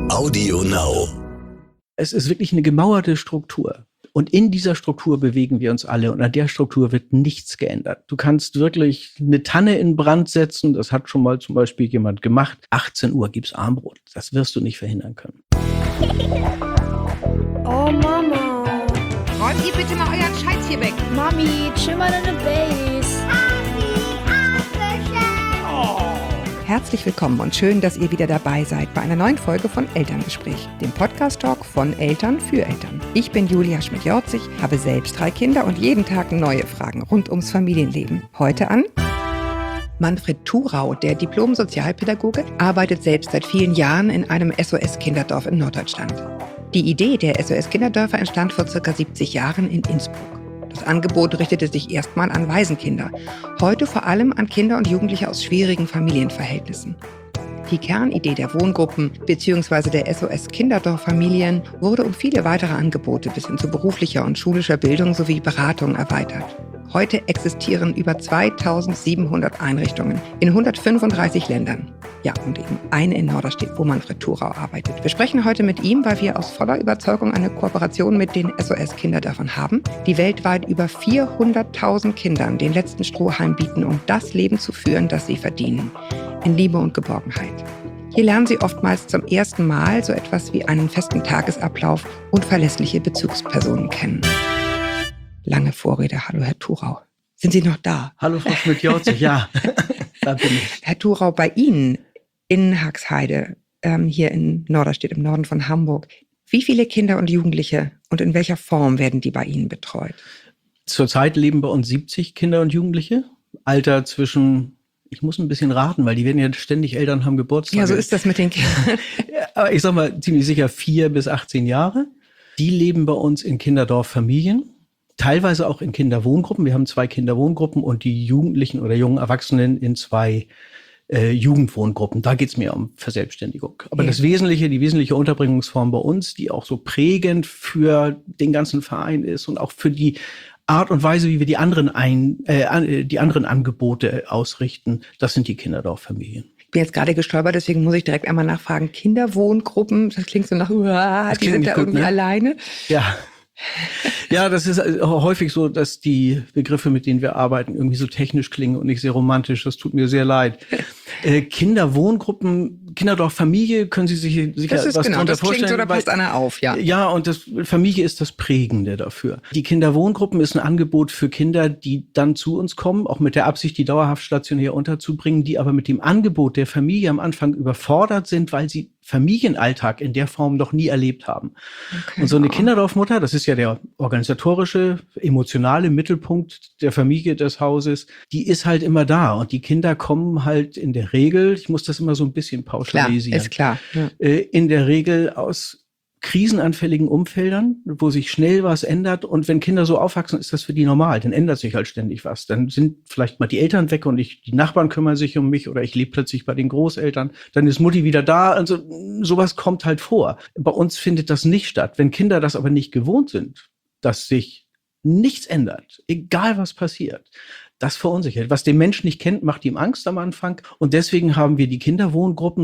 Audio Now. Es ist wirklich eine gemauerte Struktur. Und in dieser Struktur bewegen wir uns alle. Und an der Struktur wird nichts geändert. Du kannst wirklich eine Tanne in Brand setzen. Das hat schon mal zum Beispiel jemand gemacht. 18 Uhr gibt's Armbrot. Das wirst du nicht verhindern können. Oh Mama. Räumt ihr bitte mal euren Scheiß hier weg. Mami, chill mal deine Base. Herzlich willkommen und schön, dass ihr wieder dabei seid bei einer neuen Folge von Elterngespräch, dem Podcast-Talk von Eltern für Eltern. Ich bin Julia Schmidt-Jorzig, habe selbst 3 Kinder und jeden Tag neue Fragen rund ums Familienleben. Heute an Manfred Thurau, der Diplom-Sozialpädagoge, arbeitet selbst seit vielen Jahren in einem SOS-Kinderdorf in Norddeutschland. Die Idee der SOS-Kinderdörfer entstand vor ca. 70 Jahren in Innsbruck. Das Angebot richtete sich erstmal an Waisenkinder, heute vor allem an Kinder und Jugendliche aus schwierigen Familienverhältnissen. Die Kernidee der Wohngruppen bzw. der SOS-Kinderdorf-Familien wurde um viele weitere Angebote bis hin zu beruflicher und schulischer Bildung sowie Beratung erweitert. Heute existieren über 2700 Einrichtungen in 135 Ländern. Ja, und eben eine in Norderstedt, wo Manfred Thurau arbeitet. Wir sprechen heute mit ihm, weil wir aus voller Überzeugung eine Kooperation mit den SOS-Kinderdörfern haben, die weltweit über 400.000 Kindern den letzten Strohhalm bieten, um das Leben zu führen, das sie verdienen. In Liebe und Geborgenheit. Hier lernen sie oftmals zum ersten Mal so etwas wie einen festen Tagesablauf und verlässliche Bezugspersonen kennen. Lange Vorrede. Hallo, Herr Thurau. Sind Sie noch da? Hallo, Frau Schmidt-Jorzig. Ja, da bin ich. Herr Thurau, bei Ihnen in Haxheide, hier in Norderstedt, im Norden von Hamburg, wie viele Kinder und Jugendliche und in welcher Form werden die bei Ihnen betreut? Zurzeit leben bei uns 70 Kinder und Jugendliche. Alter zwischen, ich muss ein bisschen raten, weil die werden ja ständig, Eltern haben Geburtstag. Ja, so ist das mit den Kindern. Aber ich sag mal ziemlich sicher 4 bis 18 Jahre. Die leben bei uns in Kinderdorffamilien. Teilweise auch in Kinderwohngruppen. Wir haben 2 Kinderwohngruppen und die Jugendlichen oder jungen Erwachsenen in 2 Jugendwohngruppen. Da geht's mehr um Verselbstständigung. Aber Ja. die wesentliche Unterbringungsform bei uns, die auch so prägend für den ganzen Verein ist und auch für die Art und Weise, wie wir die anderen Angebote ausrichten, das sind die Kinderdorffamilien. Ich bin jetzt gerade gestolpert, deswegen muss ich direkt einmal nachfragen. Kinderwohngruppen, das klingt so nach, Das die klingt sind nicht da gut, irgendwie ne? alleine. Ja. Ja, das ist häufig so, dass die Begriffe, mit denen wir arbeiten, irgendwie so technisch klingen und nicht sehr romantisch. Das tut mir sehr leid. Kinderwohngruppen, Kinderdorffamilie, können Sie sich sicher Das ist was genau, drunter das klingt vorstellen? so, da passt Weil- einer auf, ja. Ja, und Familie ist das Prägende dafür. Die Kinderwohngruppen ist ein Angebot für Kinder, die dann zu uns kommen, auch mit der Absicht, die dauerhaft stationär unterzubringen, die aber mit dem Angebot der Familie am Anfang überfordert sind, weil sie Familienalltag in der Form noch nie erlebt haben. Okay. Und so eine Kinderdorfmutter, das ist ja der organisatorische, emotionale Mittelpunkt der Familie des Hauses, die ist halt immer da. Und die Kinder kommen halt in der Regel, ich muss das immer so ein bisschen Klar, pauschalisieren, ist klar. Ja. in der Regel aus krisenanfälligen Umfeldern, wo sich schnell was ändert. Und wenn Kinder so aufwachsen, ist das für die normal. Dann ändert sich halt ständig was. Dann sind vielleicht mal die Eltern weg und die Nachbarn kümmern sich um mich oder ich lebe plötzlich bei den Großeltern. Dann ist Mutti wieder da. Also sowas kommt halt vor. Bei uns findet das nicht statt. Wenn Kinder das aber nicht gewohnt sind, dass sich nichts ändert, egal was passiert, das verunsichert. Was der Mensch nicht kennt, macht ihm Angst am Anfang. Und deswegen haben wir die Kinderwohngruppen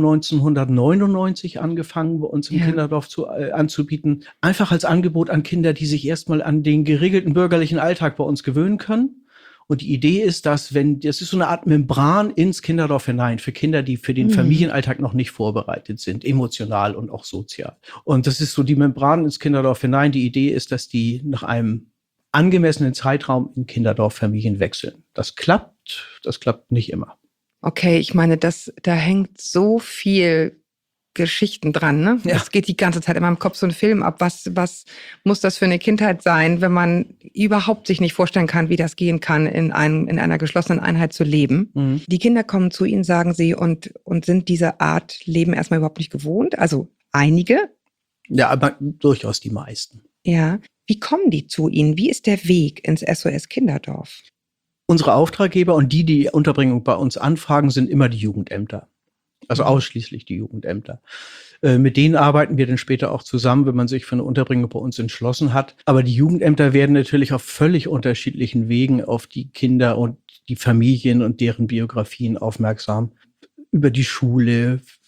1999 angefangen, bei uns im Ja. Kinderdorf anzubieten. Einfach als Angebot an Kinder, die sich erstmal an den geregelten bürgerlichen Alltag bei uns gewöhnen können. Und die Idee ist, das ist so eine Art Membran ins Kinderdorf hinein für Kinder, die für den Familienalltag noch nicht vorbereitet sind, emotional und auch sozial. Und das ist so die Membran ins Kinderdorf hinein. Die Idee ist, dass die nach einem angemessenen Zeitraum in Kinderdorffamilien wechseln. Das klappt nicht immer. Okay, ich meine, da hängt so viel Geschichten dran, ne? Ja. Es geht die ganze Zeit in meinem Kopf so ein Film ab. Was muss das für eine Kindheit sein, wenn man überhaupt sich nicht vorstellen kann, wie das gehen kann, in einer geschlossenen Einheit zu leben? Mhm. Die Kinder kommen zu Ihnen, sagen Sie, und sind diese Art Leben erstmal überhaupt nicht gewohnt? Also einige? Ja, aber durchaus die meisten. Ja. Wie kommen die zu Ihnen? Wie ist der Weg ins SOS Kinderdorf? Unsere Auftraggeber und die Unterbringung bei uns anfragen, sind immer die Jugendämter. Also ausschließlich die Jugendämter. Mit denen arbeiten wir dann später auch zusammen, wenn man sich für eine Unterbringung bei uns entschlossen hat. Aber die Jugendämter werden natürlich auf völlig unterschiedlichen Wegen auf die Kinder und die Familien und deren Biografien aufmerksam. Über die Schule,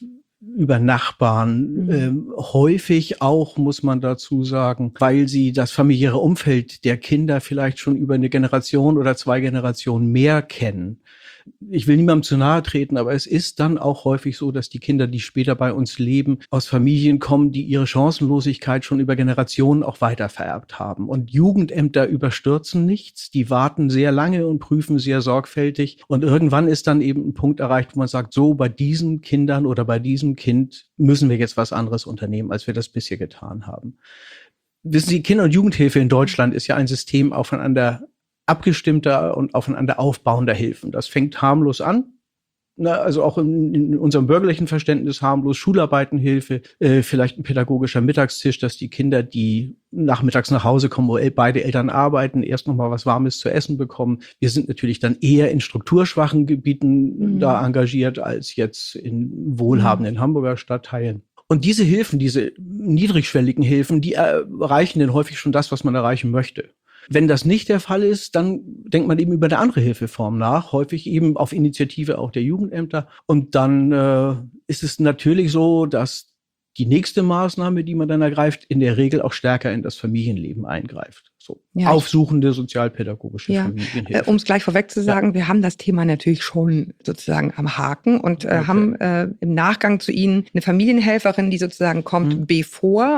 über Nachbarn, häufig auch, muss man dazu sagen, weil sie das familiäre Umfeld der Kinder vielleicht schon über eine Generation oder 2 Generationen mehr kennen. Ich will niemandem zu nahe treten, aber es ist dann auch häufig so, dass die Kinder, die später bei uns leben, aus Familien kommen, die ihre Chancenlosigkeit schon über Generationen auch weitervererbt haben. Und Jugendämter überstürzen nichts, die warten sehr lange und prüfen sehr sorgfältig. Und irgendwann ist dann eben ein Punkt erreicht, wo man sagt, so bei diesen Kindern oder bei diesem Kind müssen wir jetzt was anderes unternehmen, als wir das bisher getan haben. Wissen Sie, Kinder- und Jugendhilfe in Deutschland ist ja ein System aufeinander abgestimmter und aufeinander aufbauender Hilfen. Das fängt harmlos an, also auch in unserem bürgerlichen Verständnis harmlos, Schularbeitenhilfe, vielleicht ein pädagogischer Mittagstisch, dass die Kinder, die nachmittags nach Hause kommen, wo beide Eltern arbeiten, erst noch mal was Warmes zu essen bekommen. Wir sind natürlich dann eher in strukturschwachen Gebieten da engagiert, als jetzt in wohlhabenden Hamburger Stadtteilen. Und diese Hilfen, diese niedrigschwelligen Hilfen, die erreichen dann häufig schon das, was man erreichen möchte. Wenn das nicht der Fall ist, dann denkt man eben über eine andere Hilfeform nach, häufig eben auf Initiative auch der Jugendämter. Und dann ist es natürlich so, dass die nächste Maßnahme, die man dann ergreift, in der Regel auch stärker in das Familienleben eingreift. So aufsuchende sozialpädagogische Familienhilfe. Um es gleich vorweg zu sagen, wir haben das Thema natürlich schon sozusagen am Haken und haben im Nachgang zu Ihnen eine Familienhelferin, die sozusagen kommt, bevor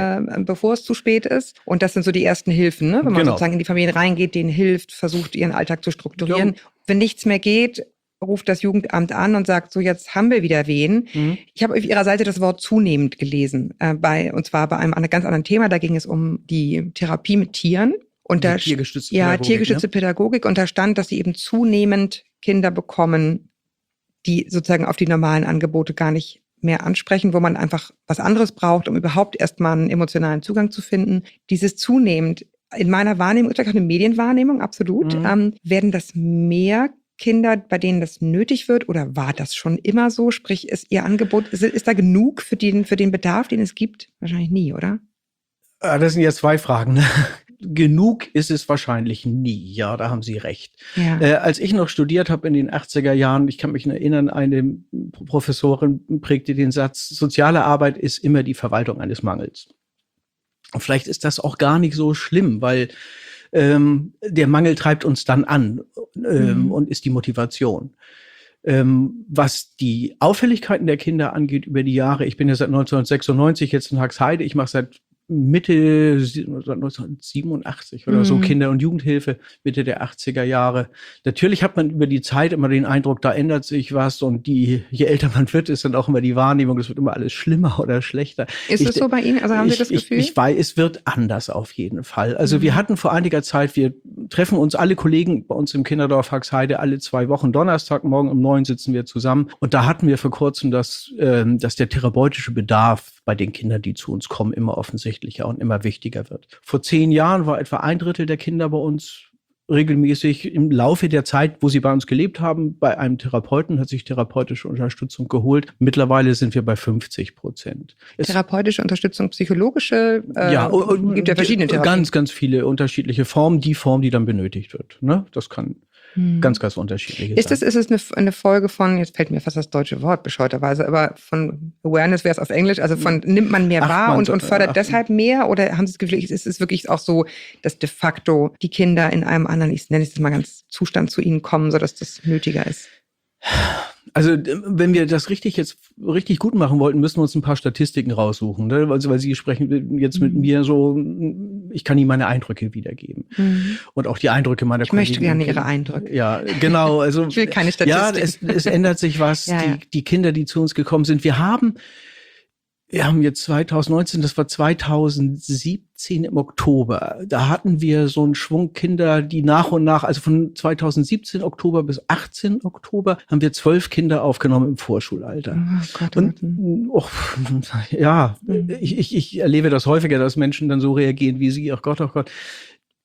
es zu spät ist. Und das sind so die ersten Hilfen, ne? Wenn man sozusagen in die Familien reingeht, denen hilft, versucht, ihren Alltag zu strukturieren. Wenn nichts mehr geht, ruft das Jugendamt an und sagt, so jetzt haben wir wieder wen. Ich habe auf Ihrer Seite das Wort zunehmend gelesen, und zwar bei einem ganz anderen Thema. Da ging es um die Therapie mit Tieren. Und da tiergestützte Pädagogik. Und da stand, dass Sie eben zunehmend Kinder bekommen, die sozusagen auf die normalen Angebote gar nicht mehr ansprechen, wo man einfach was anderes braucht, um überhaupt erstmal einen emotionalen Zugang zu finden. Dieses zunehmend, in meiner Wahrnehmung, ist vielleicht auch eine Medienwahrnehmung, absolut, werden das mehr Kinder, bei denen das nötig wird, oder war das schon immer so? Sprich, ist Ihr Angebot, ist da genug für den Bedarf, den es gibt? Wahrscheinlich nie, oder? Das sind jetzt 2 Fragen. Ne? Genug ist es wahrscheinlich nie. Ja, da haben Sie recht. Ja. Als ich noch studiert habe in den 80er Jahren, ich kann mich erinnern, eine Professorin prägte den Satz, soziale Arbeit ist immer die Verwaltung eines Mangels. Und vielleicht ist das auch gar nicht so schlimm, weil der Mangel treibt uns dann an und ist die Motivation. Was die Auffälligkeiten der Kinder angeht über die Jahre, ich bin ja seit 1996 jetzt in Haxheide, ich mache seit Mitte 1987 oder so Kinder- und Jugendhilfe, Mitte der 80er Jahre. Natürlich hat man über die Zeit immer den Eindruck, da ändert sich was und je älter man wird, ist dann auch immer die Wahrnehmung, es wird immer alles schlimmer oder schlechter. Ist es so bei Ihnen? Also haben Sie das Gefühl? Ich weiß, es wird anders auf jeden Fall. Also wir hatten vor einiger Zeit, wir treffen uns alle Kollegen bei uns im Kinderdorf Haxheide alle 2 Wochen, Donnerstagmorgen um 9 sitzen wir zusammen und da hatten wir vor kurzem, dass der therapeutische Bedarf bei den Kindern, die zu uns kommen, immer offensichtlicher und immer wichtiger wird. Vor 10 Jahren war etwa 1/3 der Kinder bei uns regelmäßig im Laufe der Zeit, wo sie bei uns gelebt haben, bei einem Therapeuten, hat sich therapeutische Unterstützung geholt. Mittlerweile sind wir bei 50%. Therapeutische Unterstützung, psychologische, gibt ja verschiedene Therapien. Ganz viele unterschiedliche Formen. Die Form, die dann benötigt wird. Ne? Das kann ganz unterschiedlich sein. Ist es eine Folge von, jetzt fällt mir fast das deutsche Wort bescheuerterweise, aber von Awareness wäre es auf Englisch, also von nimmt man mehr wahr und fördert deshalb mehr, oder haben Sie das Gefühl, ist es wirklich auch so, dass de facto die Kinder in einem anderen, ich nenne es jetzt mal ganz, Zustand zu Ihnen kommen, sodass das nötiger ist? Also wenn wir das richtig gut machen wollten, müssen wir uns ein paar Statistiken raussuchen, ne? Also, weil Sie sprechen jetzt mit mir so, ich kann Ihnen meine Eindrücke wiedergeben. Und auch die Eindrücke meiner Kollegen. Ich möchte gerne Ihre Eindrücke. Ja, genau. Also, ich will keine Statistik. Ja, es ändert sich was. Die Kinder, die zu uns gekommen sind, wir haben jetzt 2019, das war 2017 im Oktober. Da hatten wir so einen Schwung Kinder, die nach und nach, also von 2017 Oktober bis 18 Oktober, haben wir 12 Kinder aufgenommen im Vorschulalter. Oh Gott, und ich erlebe das häufiger, dass Menschen dann so reagieren wie Sie. Oh Gott,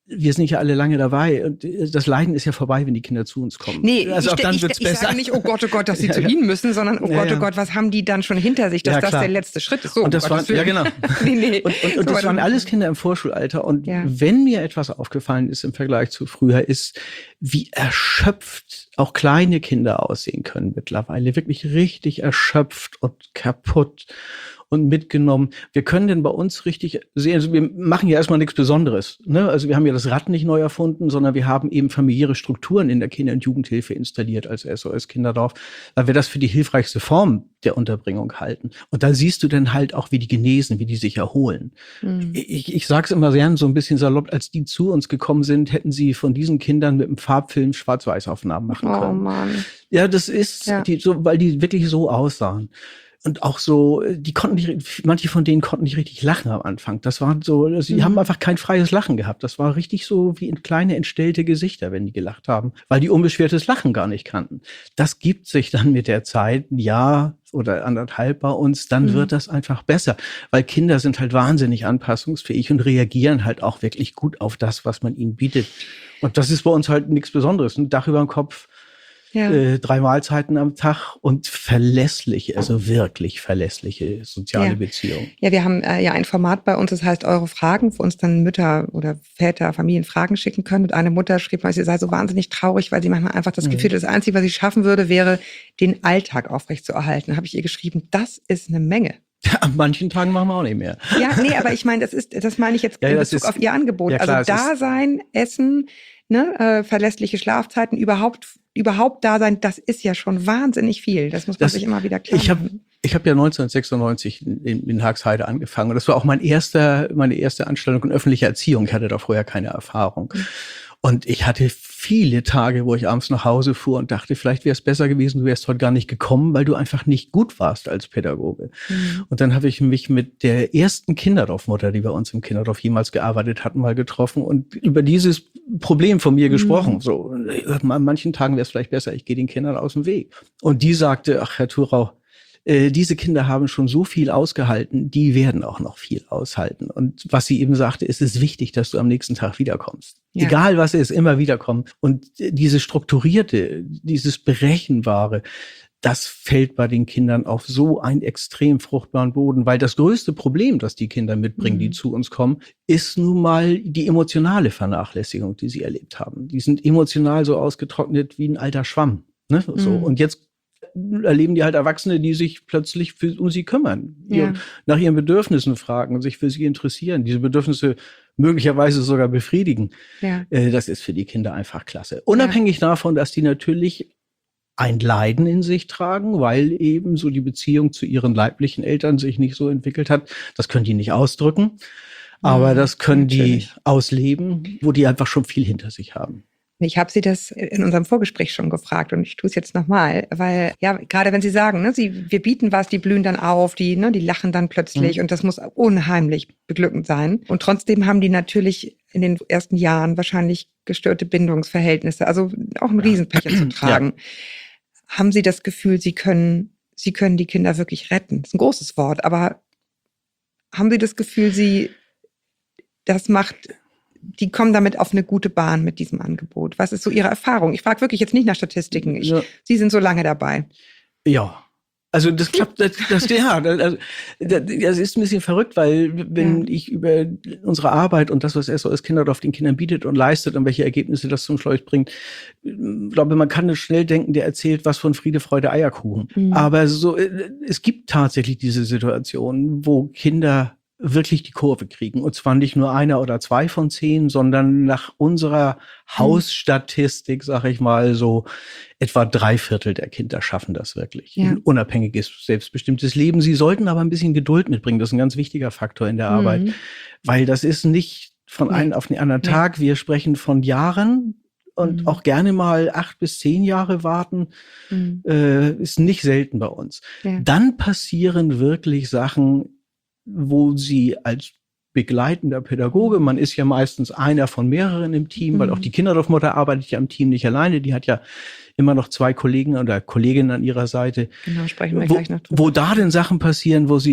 wir sind ja alle lange dabei und das Leiden ist ja vorbei, wenn die Kinder zu uns kommen. Nee, also ich sage nicht, oh Gott, dass sie zu Ihnen müssen, sondern oh Gott, was haben die dann schon hinter sich, dass das der letzte Schritt ist. So, und das waren, ja genau. nee. Und das waren alles Kinder im Vorschulalter. Und wenn mir etwas aufgefallen ist im Vergleich zu früher, ist, wie erschöpft auch kleine Kinder aussehen können mittlerweile. Wirklich richtig erschöpft und kaputt und mitgenommen. Wir können denn bei uns richtig sehen, also wir machen ja erstmal nichts Besonderes, ne? Also wir haben ja das Rad nicht neu erfunden, sondern wir haben eben familiäre Strukturen in der Kinder- und Jugendhilfe installiert als SOS Kinderdorf, weil wir das für die hilfreichste Form der Unterbringung halten. Und da siehst du dann halt auch, wie die genesen, wie die sich erholen. Ich sage es immer gern so ein bisschen salopp, als die zu uns gekommen sind, hätten sie von diesen Kindern mit einem Farbfilm Schwarz-Weiß-Aufnahmen machen können. Oh Mann. Ja, das ist, weil die wirklich so aussahen. Und auch so, manche von denen konnten nicht richtig lachen am Anfang. Das war so, sie haben einfach kein freies Lachen gehabt. Das war richtig so wie in kleine entstellte Gesichter, wenn die gelacht haben, weil die unbeschwertes Lachen gar nicht kannten. Das gibt sich dann mit der Zeit, ein Jahr oder 1,5 bei uns, dann wird das einfach besser. Weil Kinder sind halt wahnsinnig anpassungsfähig und reagieren halt auch wirklich gut auf das, was man ihnen bietet. Und das ist bei uns halt nichts Besonderes. Ein Dach über dem Kopf, 3 Mahlzeiten am Tag und verlässliche, also wirklich verlässliche soziale Beziehungen. Ja, wir haben ja ein Format bei uns, das heißt Eure Fragen, wo uns dann Mütter oder Väter, Familien Fragen schicken können. Und eine Mutter schrieb mal, sie sei so wahnsinnig traurig, weil sie manchmal einfach das Gefühl, das Einzige, was sie schaffen würde, wäre, den Alltag aufrechtzuerhalten. Da habe ich ihr geschrieben, das ist eine Menge. Ja, an manchen Tagen machen wir auch nicht mehr. Ja, nee, aber ich meine, das meine ich jetzt in Bezug auf ihr Angebot. Ja, klar, also Dasein, Essen, verlässliche Schlafzeiten, überhaupt da sein, das ist ja schon wahnsinnig viel. Das muss man sich immer wieder klar machen. Ich habe ja 1996 in Haagsheide angefangen und das war auch meine erste Anstellung in öffentlicher Erziehung. Ich hatte da vorher keine Erfahrung. Und ich hatte viele Tage, wo ich abends nach Hause fuhr und dachte, vielleicht wäre es besser gewesen, du wärst heute gar nicht gekommen, weil du einfach nicht gut warst als Pädagoge. Und dann habe ich mich mit der ersten Kinderdorfmutter, die bei uns im Kinderdorf jemals gearbeitet hatten, mal getroffen und über dieses Problem von mir gesprochen. So, an manchen Tagen wäre es vielleicht besser, ich gehe den Kindern aus dem Weg. Und die sagte, ach Herr Thurau, diese Kinder haben schon so viel ausgehalten, die werden auch noch viel aushalten. Und was sie eben sagte, ist es wichtig, dass du am nächsten Tag wiederkommst. Ja. Egal was ist, immer wiederkommen. Und diese Strukturierte, dieses Berechenbare, das fällt bei den Kindern auf so einen extrem fruchtbaren Boden, weil das größte Problem, das die Kinder mitbringen, die zu uns kommen, ist nun mal die emotionale Vernachlässigung, die sie erlebt haben. Die sind emotional so ausgetrocknet wie ein alter Schwamm. Ne? So. Und jetzt erleben die halt Erwachsene, die sich plötzlich um sie kümmern, nach ihren Bedürfnissen fragen und sich für sie interessieren, diese Bedürfnisse möglicherweise sogar befriedigen. Ja. Das ist für die Kinder einfach klasse. Unabhängig davon, dass die natürlich ein Leiden in sich tragen, weil eben so die Beziehung zu ihren leiblichen Eltern sich nicht so entwickelt hat. Das können die nicht ausdrücken, aber das können die ausleben, wo die einfach schon viel hinter sich haben. Ich habe Sie das in unserem Vorgespräch schon gefragt und ich tue es jetzt nochmal, weil ja gerade wenn Sie sagen, wir bieten was, die blühen dann auf, die lachen dann plötzlich und das muss unheimlich beglückend sein. Und trotzdem haben die natürlich in den ersten Jahren wahrscheinlich gestörte Bindungsverhältnisse, also auch ein Riesenpech zu tragen. Ja. Haben Sie das Gefühl, Sie können die Kinder wirklich retten? Das ist ein großes Wort, aber haben Sie das Gefühl, die kommen damit auf eine gute Bahn mit diesem Angebot? Was ist so Ihre Erfahrung? Ich frage wirklich jetzt nicht nach Statistiken. Sie sind so lange dabei. Ja. Also das klappt, das ist ein bisschen verrückt, weil wenn ich über unsere Arbeit und das, was SOS Kinderdorf den Kindern bietet und leistet und welche Ergebnisse das zum Schluss bringt, glaube, man kann schnell denken, der erzählt was von Friede, Freude, Eierkuchen. Aber es gibt tatsächlich diese Situation, wo Kinder wirklich die Kurve kriegen. Und zwar nicht nur 1 oder 2 von 10, sondern nach unserer Hausstatistik, sag ich mal, so etwa 3/4 der Kinder schaffen das wirklich. Ein unabhängiges, selbstbestimmtes Leben. Sie sollten aber ein bisschen Geduld mitbringen. Das ist ein ganz wichtiger Faktor in der Arbeit. Weil das ist nicht von einem auf den anderen Tag. Wir sprechen von Jahren und auch gerne mal 8 bis 10 Jahre warten. Ist nicht selten bei uns. Ja. Dann passieren wirklich Sachen, wo sie als begleitender Pädagoge, man ist ja meistens einer von mehreren im Team, weil auch die Kinderdorfmutter arbeitet ja im Team nicht alleine, die hat ja immer noch 2 Kollegen oder Kolleginnen an ihrer Seite. Genau, sprechen wir gleich noch drüber. Wo da denn Sachen passieren, wo sie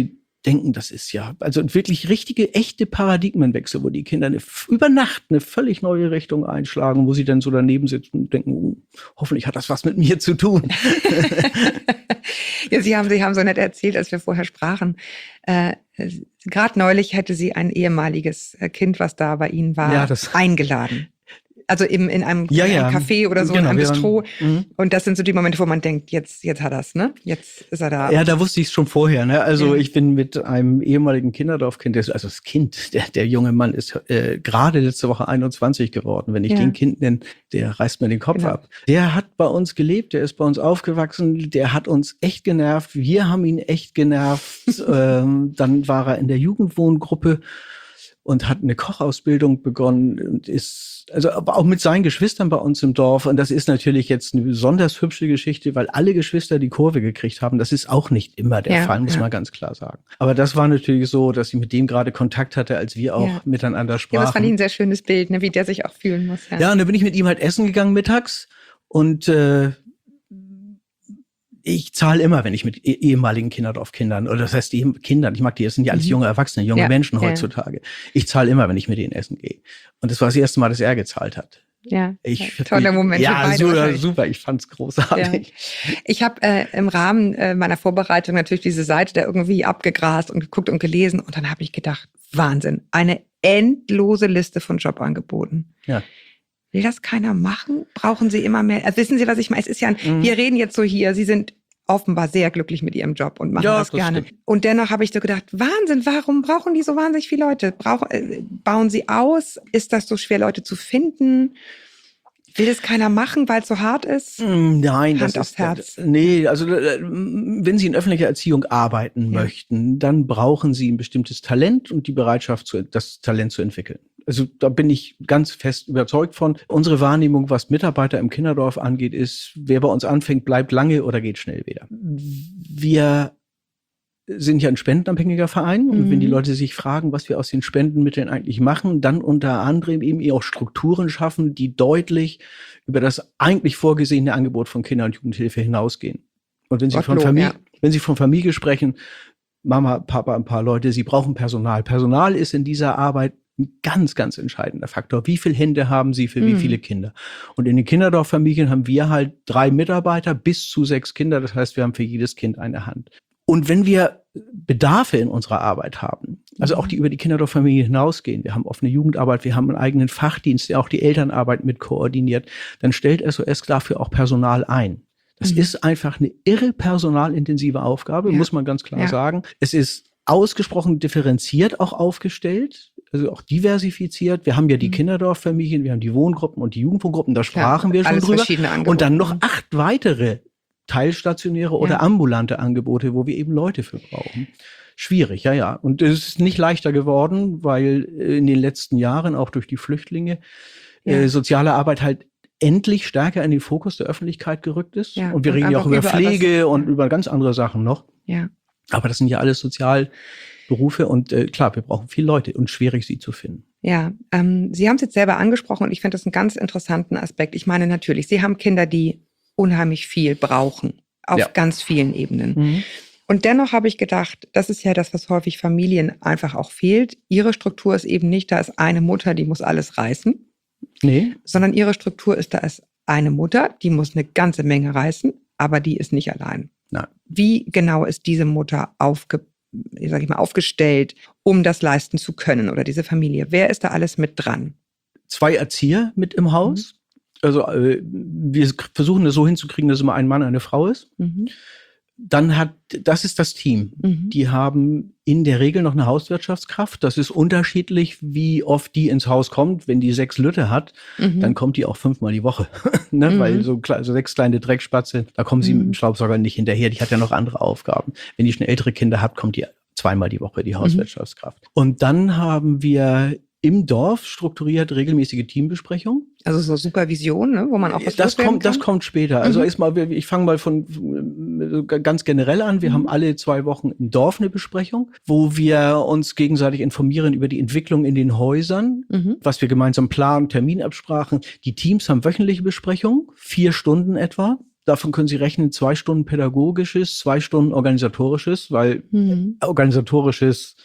denken, das ist ja, also wirklich richtige, echte Paradigmenwechsel, wo die Kinder über Nacht eine völlig neue Richtung einschlagen, wo sie dann so daneben sitzen und denken, hoffentlich hat das was mit mir zu tun. Ja, Sie haben so nett erzählt, als wir vorher sprachen. Gerade neulich hätte sie ein ehemaliges Kind, was da bei Ihnen war, eingeladen. Also in einem Café oder so, in einem Bistro. Und das sind so die Momente, wo man denkt, jetzt hat er's, ne? Jetzt ist er da. Ja, da wusste ich es schon vorher, ne? Also ich bin mit einem ehemaligen Kinderdorfkind, also das Kind, der junge Mann ist gerade letzte Woche 21 geworden. Wenn ich den Kind nenne, der reißt mir den Kopf ab. Der hat bei uns gelebt, der ist bei uns aufgewachsen, der hat uns echt genervt. Wir haben ihn echt genervt. Dann war er in der Jugendwohngruppe und hat eine Kochausbildung begonnen und ist, also aber auch mit seinen Geschwistern bei uns im Dorf. Und das ist natürlich jetzt eine besonders hübsche Geschichte, weil alle Geschwister die Kurve gekriegt haben. Das ist auch nicht immer der Fall, muss man ganz klar sagen. Aber das war natürlich so, dass ich mit dem gerade Kontakt hatte, als wir auch miteinander sprachen. Ja, das fand ich ein sehr schönes Bild, ne, wie der sich auch fühlen muss. Ja, und da bin ich mit ihm halt essen gegangen mittags und ich zahle immer, wenn ich mit ehemaligen Kinderdorfkindern, oder das heißt die Kindern, ich mag die, das sind ja alles junge Erwachsene, junge Menschen heutzutage. Ich zahle immer, wenn ich mit denen essen gehe. Und das war das erste Mal, dass er gezahlt hat. Ja, toller Moment für beide. Ja, super, ich fand's großartig. Ja. Ich habe im Rahmen meiner Vorbereitung natürlich diese Seite da irgendwie abgegrast und geguckt und gelesen. Und dann habe ich gedacht, Wahnsinn, eine endlose Liste von Jobangeboten. Ja. Will das keiner machen? Brauchen Sie immer mehr? Also wissen Sie, was ich meine? Es ist ja, wir reden jetzt so hier, Sie sind offenbar sehr glücklich mit Ihrem Job und machen das gerne. Stimmt. Und dennoch habe ich so gedacht, Wahnsinn, warum brauchen die so wahnsinnig viele Leute? Bauen Sie aus? Ist das so schwer, Leute zu finden? Will das keiner machen, weil es so hart ist? Nein, Hand aufs Herz. Nee, also wenn Sie in öffentlicher Erziehung arbeiten möchten, dann brauchen Sie ein bestimmtes Talent und die Bereitschaft, das Talent zu entwickeln. Also da bin ich ganz fest überzeugt von. Unsere Wahrnehmung, was Mitarbeiter im Kinderdorf angeht, ist, wer bei uns anfängt, bleibt lange oder geht schnell wieder. Wir sind ja ein spendenabhängiger Verein und wenn die Leute sich fragen, was wir aus den Spendenmitteln eigentlich machen, dann unter anderem eben auch Strukturen schaffen, die deutlich über das eigentlich vorgesehene Angebot von Kinder- und Jugendhilfe hinausgehen. Und wenn Sie von Familie sprechen, Mama, Papa, ein paar Leute, Sie brauchen Personal. Personal ist in dieser Arbeit ein ganz, ganz entscheidender Faktor. Wie viele Hände haben Sie für wie viele Kinder? Und in den Kinderdorffamilien haben wir halt 3 Mitarbeiter bis zu 6 Kinder. Das heißt, wir haben für jedes Kind eine Hand. Und wenn wir Bedarfe in unserer Arbeit haben, also auch die über die Kinderdorffamilie hinausgehen, wir haben offene Jugendarbeit, wir haben einen eigenen Fachdienst, der auch die Elternarbeit mit koordiniert, dann stellt SOS dafür auch Personal ein. Das ist einfach eine irre personalintensive Aufgabe, muss man ganz klar sagen. Es ist ausgesprochen differenziert auch aufgestellt, also auch diversifiziert. Wir haben ja die Kinderdorffamilien, wir haben die Wohngruppen und die Jugendwohngruppen, da sprachen wir schon drüber. Und dann noch 8 weitere teilstationäre oder ambulante Angebote, wo wir eben Leute für brauchen. Schwierig, ja. Und es ist nicht leichter geworden, weil in den letzten Jahren auch durch die Flüchtlinge soziale Arbeit halt endlich stärker in den Fokus der Öffentlichkeit gerückt ist. Ja, und wir reden ja auch über Pflege und über ganz andere Sachen noch. Ja. Aber das sind ja alles Sozialberufe und klar, wir brauchen viele Leute und schwierig, sie zu finden. Ja, Sie haben es jetzt selber angesprochen und ich finde das einen ganz interessanten Aspekt. Ich meine natürlich, Sie haben Kinder, die unheimlich viel brauchen, auf ganz vielen Ebenen. Und dennoch habe ich gedacht, das ist ja das, was häufig Familien einfach auch fehlt. Ihre Struktur ist eben nicht, da ist eine Mutter, die muss alles reißen. Nee. Sondern ihre Struktur ist, da ist eine Mutter, die muss eine ganze Menge reißen, aber die ist nicht allein. Nein. Wie genau ist diese Mutter aufgestellt, um das leisten zu können oder diese Familie? Wer ist da alles mit dran? 2 Erzieher mit im Haus. Also wir versuchen das so hinzukriegen, dass immer ein Mann, eine Frau ist. Dann das ist das Team. Die haben in der Regel noch eine Hauswirtschaftskraft. Das ist unterschiedlich, wie oft die ins Haus kommt. Wenn die 6 Lütte hat, dann kommt die auch 5-mal die Woche. Ne? Weil so 6 kleine Dreckspatze, da kommen sie mit dem Staubsauger nicht hinterher. Die hat ja noch andere Aufgaben. Wenn die schon ältere Kinder hat, kommt die 2-mal die Woche, die Hauswirtschaftskraft. Und dann haben wir im Dorf strukturiert regelmäßige Teambesprechungen. Also so Supervision, ne, wo man auch was das kommt später. Also erstmal, ich fange mal von ganz generell an. Wir haben alle 2 Wochen im Dorf eine Besprechung, wo wir uns gegenseitig informieren über die Entwicklung in den Häusern, was wir gemeinsam planen, Terminabsprachen. Die Teams haben wöchentliche Besprechungen, 4 Stunden etwa. davon können Sie rechnen, 2 Stunden pädagogisches, 2 Stunden organisatorisches, weil organisatorisches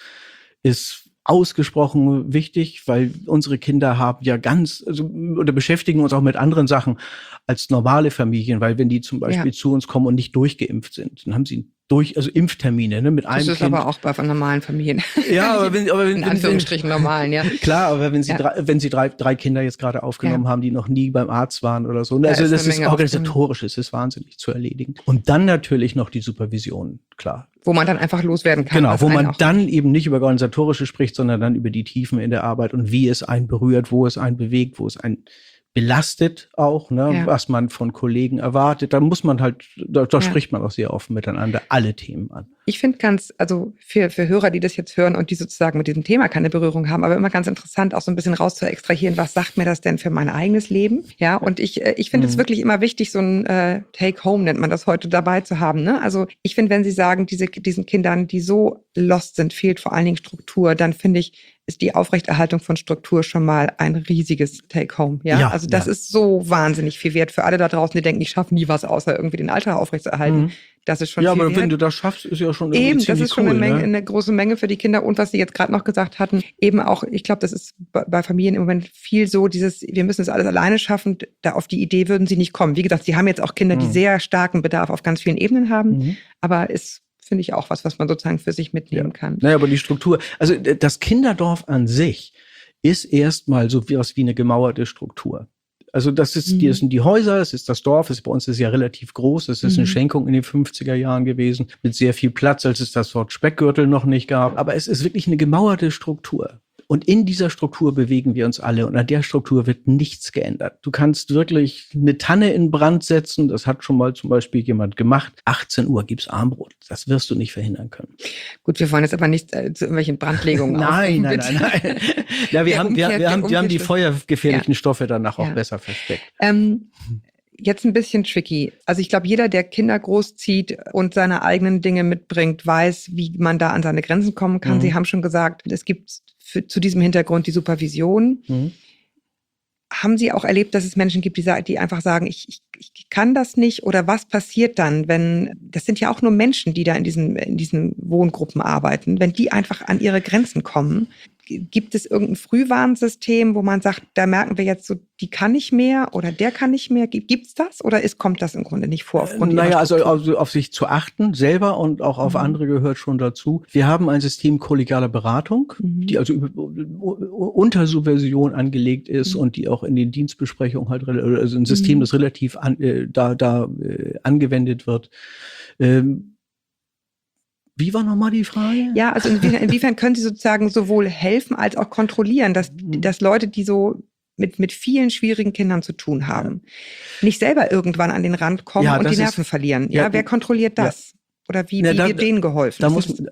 ist ausgesprochen wichtig, weil unsere Kinder haben ja oder beschäftigen uns auch mit anderen Sachen als normale Familien, weil wenn die zum Beispiel zu uns kommen und nicht durchgeimpft sind, dann haben sie Impftermine, ne, mit einem Kind. Das ist aber auch bei normalen Familien. Ja, aber wenn in Anführungsstrichen normalen, ja. Klar, aber wenn Sie drei Kinder jetzt gerade aufgenommen haben, die noch nie beim Arzt waren oder so, also das ist organisatorisch, es ist wahnsinnig zu erledigen. Und dann natürlich noch die Supervision, klar. Wo man dann einfach loswerden kann. Genau, wo man dann eben nicht über organisatorische spricht, sondern dann über die Tiefen in der Arbeit und wie es einen berührt, wo es einen bewegt, wo es einen belastet auch, ne, was man von Kollegen erwartet. Da muss man halt, da spricht man auch sehr offen miteinander alle Themen an. Ich finde also für Hörer, die das jetzt hören und die sozusagen mit diesem Thema keine Berührung haben, aber immer ganz interessant, auch so ein bisschen raus zu extrahieren, was sagt mir das denn für mein eigenes Leben? Ja, und ich finde es wirklich immer wichtig, so ein Take-Home nennt man das heute, dabei zu haben. Ne? Also ich finde, wenn Sie sagen, diesen Kindern, die so lost sind, fehlt vor allen Dingen Struktur, dann finde ich, ist die Aufrechterhaltung von Struktur schon mal ein riesiges Take-Home. Ja? Also das ist so wahnsinnig viel wert für alle da draußen, die denken, ich schaffe nie was, außer irgendwie den Alltag aufrechtzuerhalten. Das ist schon viel aber wert. wenn du das schaffst, ist ja schon irgendwie das ist schon cool, eine große Menge für die Kinder. Und was Sie jetzt gerade noch gesagt hatten, eben auch, ich glaube, das ist bei Familien im Moment viel so, wir müssen es alles alleine schaffen, da auf die Idee würden Sie nicht kommen. Wie gesagt, Sie haben jetzt auch Kinder, die sehr starken Bedarf auf ganz vielen Ebenen haben, aber ist, finde ich, auch was man sozusagen für sich mitnehmen kann. Naja, aber die Struktur, also das Kinderdorf an sich ist erstmal so was wie eine gemauerte Struktur. Also das sind die Häuser, es ist das Dorf, bei uns ist ja relativ groß, es ist eine Schenkung in den 50er Jahren gewesen, mit sehr viel Platz, als es das Wort Speckgürtel noch nicht gab. Aber es ist wirklich eine gemauerte Struktur. Und in dieser Struktur bewegen wir uns alle und an der Struktur wird nichts geändert. Du kannst wirklich eine Tanne in Brand setzen, das hat schon mal zum Beispiel jemand gemacht. 18 Uhr gibt's Armbrot, das wirst du nicht verhindern können. Gut, wir wollen jetzt aber nicht zu irgendwelchen Brandlegungen Nein. Ja, wir haben die feuergefährlichen Stoffe danach auch besser versteckt. Jetzt ein bisschen tricky. Also ich glaube, jeder, der Kinder großzieht und seine eigenen Dinge mitbringt, weiß, wie man da an seine Grenzen kommen kann. Sie haben schon gesagt, es gibt zu diesem Hintergrund die Supervision. Haben Sie auch erlebt, dass es Menschen gibt, die einfach sagen, ich kann das nicht? Oder was passiert dann, das sind ja auch nur Menschen, die da in diesen Wohngruppen arbeiten, wenn die einfach an ihre Grenzen kommen? Gibt es irgendein Frühwarnsystem, wo man sagt, da merken wir jetzt so, die kann nicht mehr oder der kann nicht mehr? Gibt's das oder kommt das im Grunde nicht vor? Also auf sich zu achten, selber und auch auf andere gehört schon dazu. Wir haben ein System kollegialer Beratung, die also unter Supervision angelegt ist und die auch in den Dienstbesprechungen halt, also ein System, das relativ angewendet wird. Wie war nochmal die Frage? Ja, also inwiefern können Sie sozusagen sowohl helfen als auch kontrollieren, dass Leute, die so mit vielen schwierigen Kindern zu tun haben, nicht selber irgendwann an den Rand kommen und die Nerven verlieren? Ja, wer kontrolliert das? Oder wie wird denen geholfen?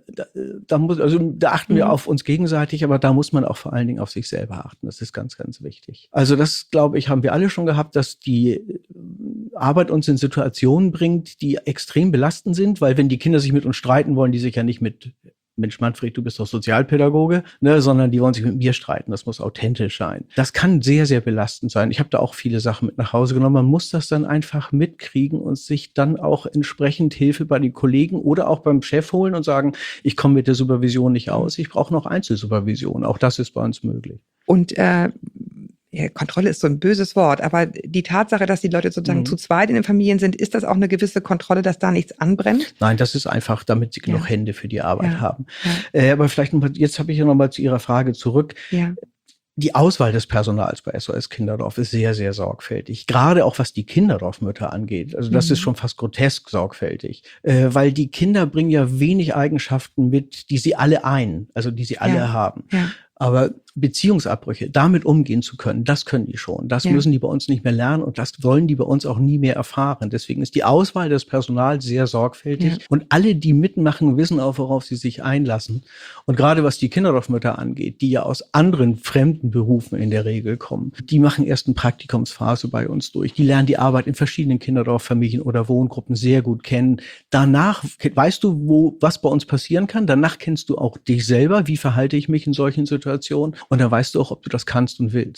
Da achten wir auf uns gegenseitig, aber da muss man auch vor allen Dingen auf sich selber achten. Das ist ganz, ganz wichtig. Also das, glaube ich, haben wir alle schon gehabt, dass die Arbeit uns in Situationen bringt, die extrem belastend sind, weil wenn die Kinder sich mit uns streiten, wollen die sich ja nicht mit Mensch, Manfred, du bist doch Sozialpädagoge, ne, sondern die wollen sich mit mir streiten. Das muss authentisch sein. Das kann sehr, sehr belastend sein. Ich habe da auch viele Sachen mit nach Hause genommen. Man muss das dann einfach mitkriegen und sich dann auch entsprechend Hilfe bei den Kollegen oder auch beim Chef holen und sagen, ich komme mit der Supervision nicht aus, ich brauche noch Einzelsupervision. Auch das ist bei uns möglich. Und Kontrolle ist so ein böses Wort, aber die Tatsache, dass die Leute sozusagen zu zweit in den Familien sind, ist das auch eine gewisse Kontrolle, dass da nichts anbrennt? Nein, das ist einfach, damit sie genug Hände für die Arbeit haben. Ja. Aber vielleicht noch mal, jetzt habe ich ja noch mal zu Ihrer Frage zurück. Ja. Die Auswahl des Personals bei SOS Kinderdorf ist sehr, sehr sorgfältig. Gerade auch was die Kinderdorfmütter angeht. Also das ist schon fast grotesk sorgfältig. Weil die Kinder bringen ja wenig Eigenschaften mit, die sie alle die sie alle haben. Ja. Aber Beziehungsabbrüche, damit umgehen zu können, das können die schon. Das müssen die bei uns nicht mehr lernen und das wollen die bei uns auch nie mehr erfahren. Deswegen ist die Auswahl des Personals sehr sorgfältig und alle, die mitmachen, wissen auch, worauf sie sich einlassen. Und gerade was die Kinderdorfmütter angeht, die ja aus anderen fremden Berufen in der Regel kommen, die machen erst eine Praktikumsphase bei uns durch. Die lernen die Arbeit in verschiedenen Kinderdorffamilien oder Wohngruppen sehr gut kennen. Danach weißt du, was bei uns passieren kann. Danach kennst du auch dich selber. Wie verhalte ich mich in solchen Situationen? Und dann weißt du auch, ob du das kannst und willst.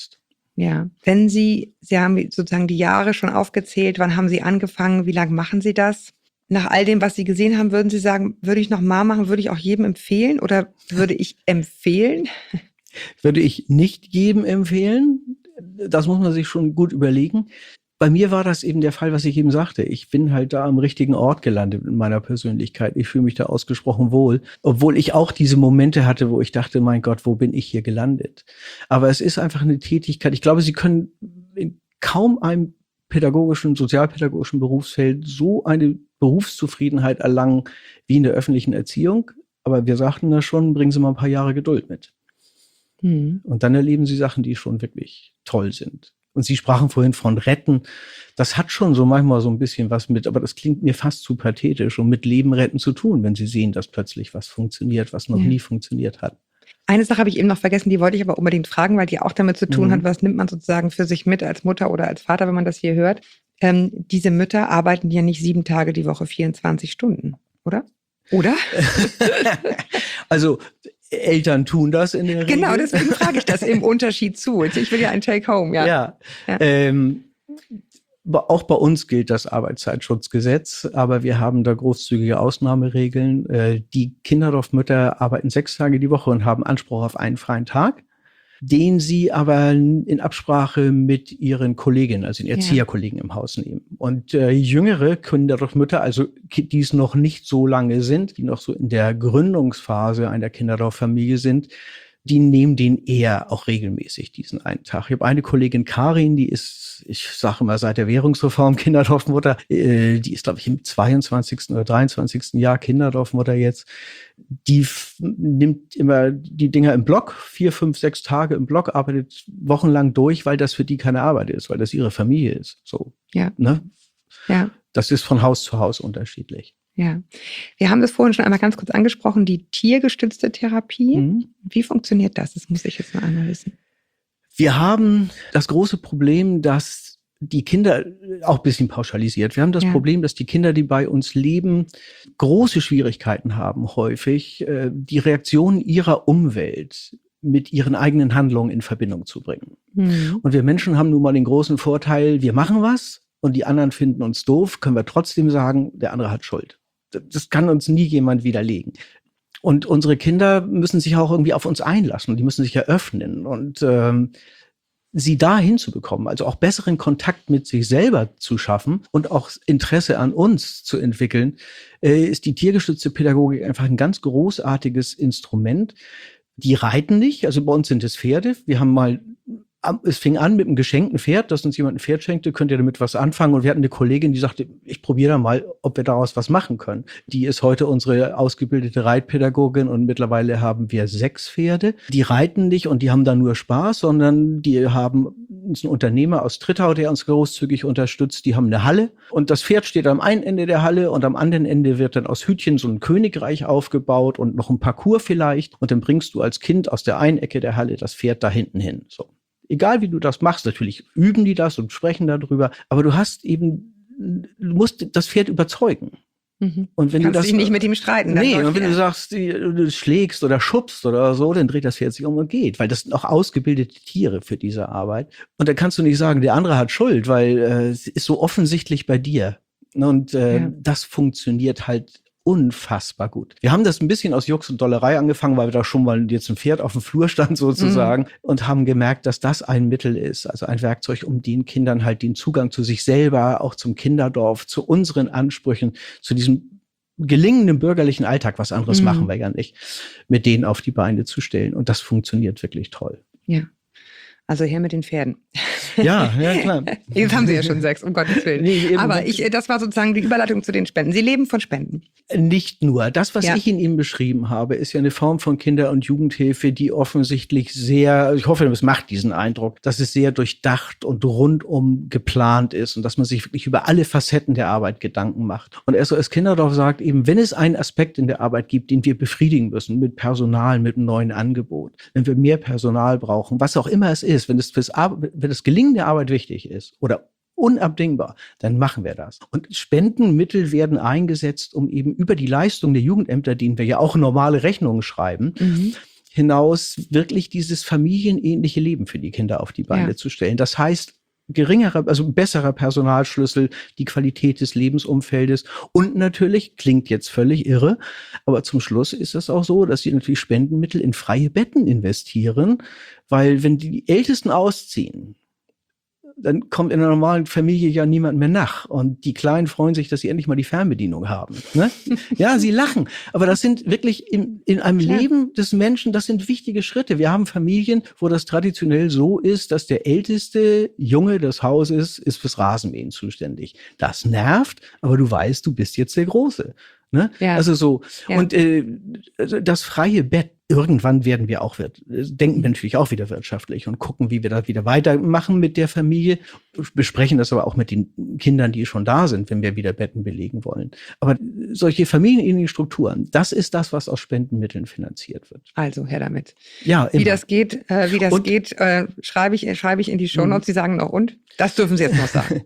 Ja. Wenn Sie haben sozusagen die Jahre schon aufgezählt, wann haben Sie angefangen, wie lange machen Sie das? Nach all dem, was Sie gesehen haben, würden Sie sagen, würde ich noch mal machen, würde ich auch jedem empfehlen oder würde ich empfehlen? Würde ich nicht jedem empfehlen. Das muss man sich schon gut überlegen. Bei mir war das eben der Fall, was ich eben sagte. Ich bin halt da am richtigen Ort gelandet in meiner Persönlichkeit. Ich fühle mich da ausgesprochen wohl. Obwohl ich auch diese Momente hatte, wo ich dachte, mein Gott, wo bin ich hier gelandet? Aber es ist einfach eine Tätigkeit. Ich glaube, Sie können in kaum einem pädagogischen, sozialpädagogischen Berufsfeld so eine Berufszufriedenheit erlangen wie in der öffentlichen Erziehung. Aber wir sagten das schon, bringen Sie mal ein paar Jahre Geduld mit. Und dann erleben Sie Sachen, die schon wirklich toll sind. Und Sie sprachen vorhin von Retten. Das hat schon so manchmal so ein bisschen was mit, aber das klingt mir fast zu pathetisch, um mit Leben retten zu tun, wenn Sie sehen, dass plötzlich was funktioniert, was noch nie funktioniert hat. Eine Sache habe ich eben noch vergessen, die wollte ich aber unbedingt fragen, weil die auch damit zu tun hat, was nimmt man sozusagen für sich mit als Mutter oder als Vater, wenn man das hier hört. Diese Mütter arbeiten ja nicht 7 Tage die Woche, 24 Stunden, oder? Oder? Also Eltern tun das in der Regel. Genau, deswegen frage ich das im Unterschied zu. Ich will ja ein Take-Home, ja. Auch bei uns gilt das Arbeitszeitschutzgesetz, aber wir haben da großzügige Ausnahmeregeln. Die Kinderdorfmütter arbeiten 6 Tage die Woche und haben Anspruch auf einen freien Tag, den sie aber in Absprache mit ihren Kolleginnen, also den Erzieherkollegen im Haus nehmen. Und jüngere Kinderdorfmütter, also die es noch nicht so lange sind, die noch so in der Gründungsphase einer Kinderdorffamilie sind, die nehmen den eher auch regelmäßig, diesen einen Tag. Ich habe eine Kollegin, Karin, die ist, ich sage mal, seit der Währungsreform Kinderdorfmutter, die ist, glaube ich, im 22. oder 23. Jahr Kinderdorfmutter jetzt. Die nimmt immer die Dinger im Block, 4, 5, 6 Tage im Block, arbeitet wochenlang durch, weil das für die keine Arbeit ist, weil das ihre Familie ist. So, ne? Ja. Das ist von Haus zu Haus unterschiedlich. Ja, wir haben das vorhin schon einmal ganz kurz angesprochen, die tiergestützte Therapie. Wie funktioniert das? Das muss ich jetzt noch einmal wissen. Wir haben das große Problem, dass die Kinder, auch ein bisschen pauschalisiert, wir haben das Problem, dass die Kinder, die bei uns leben, große Schwierigkeiten haben, häufig die Reaktionen ihrer Umwelt mit ihren eigenen Handlungen in Verbindung zu bringen. Und wir Menschen haben nun mal den großen Vorteil, wir machen was und die anderen finden uns doof, können wir trotzdem sagen, der andere hat Schuld. Das kann uns nie jemand widerlegen. Und unsere Kinder müssen sich auch irgendwie auf uns einlassen. Die müssen sich eröffnen. Und sie da hinzubekommen, also auch besseren Kontakt mit sich selber zu schaffen und auch Interesse an uns zu entwickeln, ist die tiergestützte Pädagogik einfach ein ganz großartiges Instrument. Die reiten nicht, also bei uns sind es Pferde. Wir haben mal es fing an mit einem geschenkten Pferd, dass uns jemand ein Pferd schenkte, könnt ihr damit was anfangen? Und wir hatten eine Kollegin, die sagte, ich probiere da mal, ob wir daraus was machen können. Die ist heute unsere ausgebildete Reitpädagogin und mittlerweile haben wir 6 Pferde. Die reiten nicht und die haben da nur Spaß, sondern die haben ein Unternehmer aus Trittau, der uns großzügig unterstützt. Die haben eine Halle und das Pferd steht am einen Ende der Halle und am anderen Ende wird dann aus Hütchen so ein Königreich aufgebaut und noch ein Parcours vielleicht. Und dann bringst du als Kind aus der einen Ecke der Halle das Pferd da hinten hin. So. Egal wie du das machst, natürlich üben die das und sprechen darüber, aber du musst das Pferd überzeugen. Und wenn Kannst du das dich nicht mit ihm streiten. Nee, und wenn du sagst, du schlägst oder schubst oder so, dann dreht das Pferd sich um und geht, weil das sind auch ausgebildete Tiere für diese Arbeit. Und dann kannst du nicht sagen, der andere hat Schuld, weil es ist so offensichtlich bei dir. Und das funktioniert halt unfassbar gut. Wir haben das ein bisschen aus Jux und Dollerei angefangen, weil wir da schon mal jetzt ein Pferd auf dem Flur stand sozusagen und haben gemerkt, dass das ein Mittel ist, also ein Werkzeug, um den Kindern halt den Zugang zu sich selber, auch zum Kinderdorf, zu unseren Ansprüchen, zu diesem gelingenden bürgerlichen Alltag, was anderes machen wir ja nicht, mit denen auf die Beine zu stellen. Und das funktioniert wirklich toll. Ja. Also her mit den Pferden. Ja, klar. Jetzt haben Sie ja schon 6, um Gottes Willen. Nee, aber das war sozusagen die Überleitung zu den Spenden. Sie leben von Spenden. Nicht nur. Das, was ich Ihnen beschrieben habe, ist ja eine Form von Kinder- und Jugendhilfe, die offensichtlich sehr, ich hoffe, es macht diesen Eindruck, dass es sehr durchdacht und rundum geplant ist und dass man sich wirklich über alle Facetten der Arbeit Gedanken macht. Und SOS Kinderdorf sagt eben, wenn es einen Aspekt in der Arbeit gibt, den wir befriedigen müssen, mit Personal, mit einem neuen Angebot, wenn wir mehr Personal brauchen, was auch immer es ist, wenn das Gelingen der Arbeit wichtig ist oder unabdingbar, dann machen wir das. Und Spendenmittel werden eingesetzt, um eben über die Leistung der Jugendämter, denen wir ja auch normale Rechnungen schreiben, hinaus wirklich dieses familienähnliche Leben für die Kinder auf die Beine zu stellen. Das heißt, besserer Personalschlüssel, die Qualität des Lebensumfeldes und natürlich, klingt jetzt völlig irre, aber zum Schluss ist es auch so, dass sie natürlich Spendenmittel in freie Betten investieren, weil wenn die Ältesten ausziehen, dann kommt in einer normalen Familie ja niemand mehr nach. Und die Kleinen freuen sich, dass sie endlich mal die Fernbedienung haben. Ne? Ja, sie lachen. Aber das sind wirklich in einem Leben des Menschen, das sind wichtige Schritte. Wir haben Familien, wo das traditionell so ist, dass der älteste Junge des Hauses ist fürs Rasenmähen zuständig. Das nervt, aber du weißt, du bist jetzt der Große. Ne? Ja. Also so. Ja. Und das freie Bett, irgendwann werden wir auch, denken wir natürlich auch wieder wirtschaftlich und gucken, wie wir das wieder weitermachen mit der Familie, besprechen das aber auch mit den Kindern, die schon da sind, wenn wir wieder Betten belegen wollen. Aber solche familienähnlichen Strukturen, das ist das, was aus Spendenmitteln finanziert wird. Also her damit. Ja, immer. Wie das geht, schreibe ich in die Shownotes. Sie sagen noch, und? Das dürfen Sie jetzt noch sagen.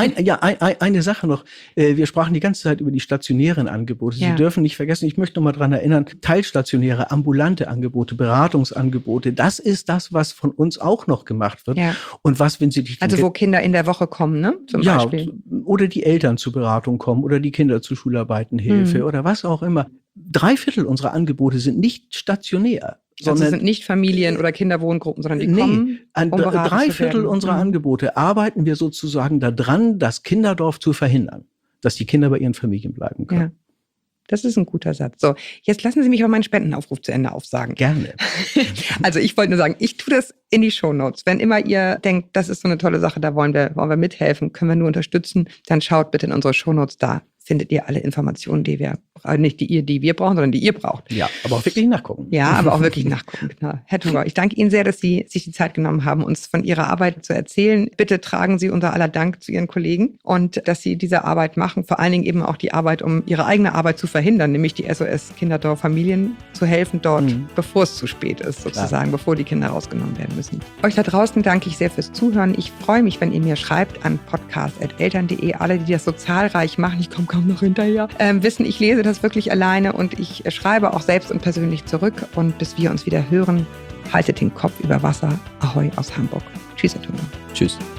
Eine Sache noch. Wir sprachen die ganze Zeit über die stationären Angebote. Sie dürfen nicht vergessen, ich möchte noch mal dran erinnern, teilstationäre, ambulante Angebote, Beratungsangebote, das ist das, was von uns auch noch gemacht wird. Ja. Und was, wenn Sie wo Kinder in der Woche kommen, ne? Zum Beispiel. Oder die Eltern zur Beratung kommen oder die Kinder zur Schularbeitenhilfe oder was auch immer. 3/4 unserer Angebote sind nicht stationär. Also sind nicht Familien- oder Kinderwohngruppen, sondern die kommen, um 3/4 unserer Angebote arbeiten wir sozusagen daran, das Kinderdorf zu verhindern, dass die Kinder bei ihren Familien bleiben können. Ja. Das ist ein guter Satz. So, jetzt lassen Sie mich aber meinen Spendenaufruf zu Ende aufsagen. Gerne. Also ich wollte nur sagen, ich tue das in die Shownotes. Wenn immer ihr denkt, das ist so eine tolle Sache, da wollen wir mithelfen, können wir nur unterstützen, dann schaut bitte in unsere Shownotes, da findet ihr alle Informationen, die wir brauchen, sondern die ihr braucht. Ja, aber auch wirklich nachgucken. Ja, aber auch wirklich nachgucken. Genau. Herr Thunger, ich danke Ihnen sehr, dass Sie sich die Zeit genommen haben, uns von Ihrer Arbeit zu erzählen. Bitte tragen Sie unser aller Dank zu Ihren Kollegen und dass Sie diese Arbeit machen, vor allen Dingen eben auch die Arbeit, um Ihre eigene Arbeit zu verhindern, nämlich die SOS Kinderdorf Familien zu helfen dort, bevor es zu spät ist, sozusagen, bevor die Kinder rausgenommen werden müssen. Euch da draußen danke ich sehr fürs Zuhören. Ich freue mich, wenn ihr mir schreibt an podcast@eltern.de. Alle, die das so zahlreich machen, ich komme kaum noch hinterher, wissen, ich lese das wirklich alleine und ich schreibe auch selbst und persönlich zurück. Und bis wir uns wieder hören, haltet den Kopf über Wasser. Ahoi aus Hamburg. Tschüss, Herr Thunger. Tschüss.